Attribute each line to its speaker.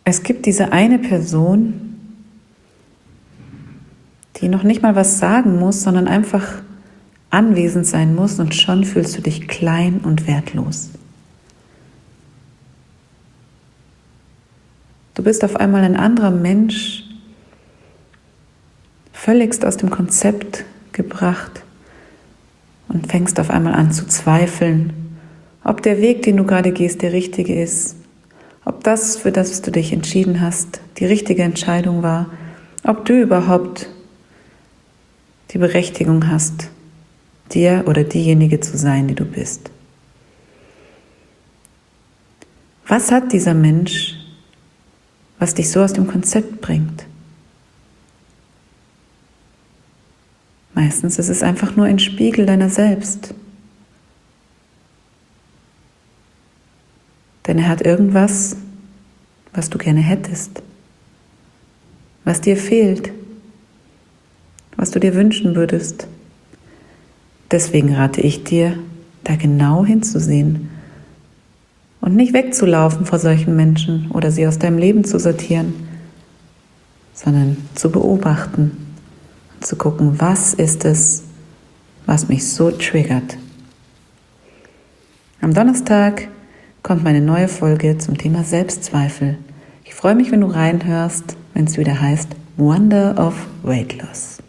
Speaker 1: Es gibt diese eine Person, die noch nicht mal was sagen muss, sondern einfach anwesend sein muss und schon fühlst du dich klein und wertlos. Du bist auf einmal ein anderer Mensch, völligst aus dem Konzept gebracht und fängst auf einmal an zu zweifeln, ob der Weg, den du gerade gehst, der richtige ist, ob das, für das du dich entschieden hast, die richtige Entscheidung war, ob du überhaupt die Berechtigung hast, der oder diejenige zu sein, die du bist. Was hat dieser Mensch, was dich so aus dem Konzept bringt? Meistens ist es einfach nur ein Spiegel deiner selbst. Denn er hat irgendwas, was du gerne hättest, was dir fehlt, was du dir wünschen würdest. Deswegen rate ich dir, da genau hinzusehen und nicht wegzulaufen vor solchen Menschen oder sie aus deinem Leben zu sortieren, sondern zu beobachten und zu gucken, was ist es, was mich so triggert. Am Donnerstag kommt meine neue Folge zum Thema Selbstzweifel. Ich freue mich, wenn du reinhörst, wenn es wieder heißt Wonder of Weight Loss.